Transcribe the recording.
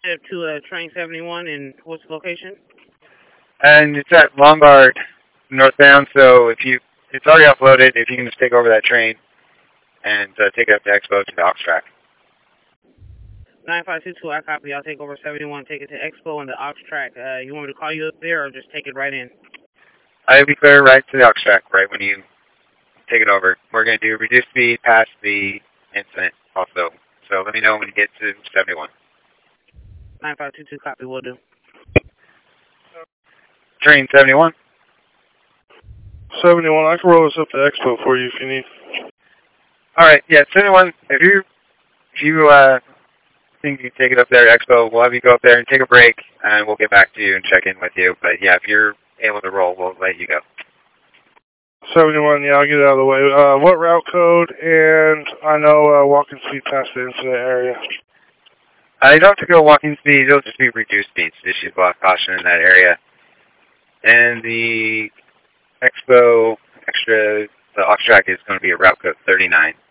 To train 71, and what's the location? And it's at Lombard, northbound, so it's already offloaded, if you can just take over that train and take it up to Expo to the Ox Track. 9522, I copy. I'll take over 71, take it to Expo and the Ox Track. You want me to call you up there or just take it right in? I'll be clear right to the Ox Track right when you take it over. We're going to do reduced speed past the incident also. So let me know when you get to 71. 9522, copy, will do. Train 71. 71, I can roll this up to Expo for you if you need. Alright, yeah, 71, if you think you can take it up there at Expo, we'll have you go up there and take a break, and we'll get back to you and check in with you. But yeah, if you're able to roll, we'll let you go. 71, yeah, I'll get it out of the way. What route code? And I know walking speed past the incident area. You don't have to go walking speed, it'll just be reduced speeds. Issue block caution in that area. And the Expo the Ox Track is going to be a route code 39.